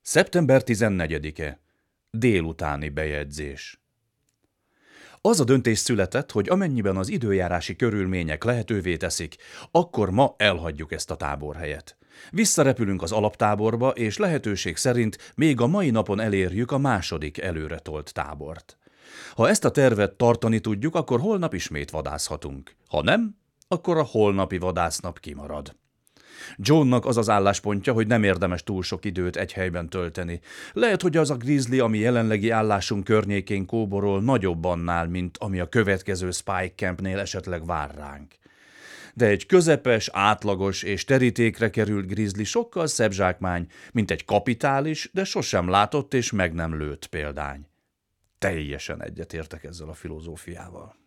Szeptember 14-e. Délutáni bejegyzés. Az a döntés született, hogy amennyiben az időjárási körülmények lehetővé teszik, akkor ma elhagyjuk ezt a táborhelyet. Visszarepülünk az alaptáborba, és lehetőség szerint még a mai napon elérjük a második előretolt tábort. Ha ezt a tervet tartani tudjuk, akkor holnap ismét vadászhatunk. Ha nem, akkor a holnapi vadásznap kimarad. Johnnak az az álláspontja, hogy nem érdemes túl sok időt egy helyben tölteni. Lehet, hogy az a grizzly, ami jelenlegi állásunk környékén kóborol, nagyobb annál, mint ami a következő Spike Campnél esetleg vár ránk. De egy közepes, átlagos és terítékre került grizzly sokkal szebb zsákmány, mint egy kapitális, de sosem látott és meg nem lőtt példány. Teljesen egyetértek ezzel a filozófiával.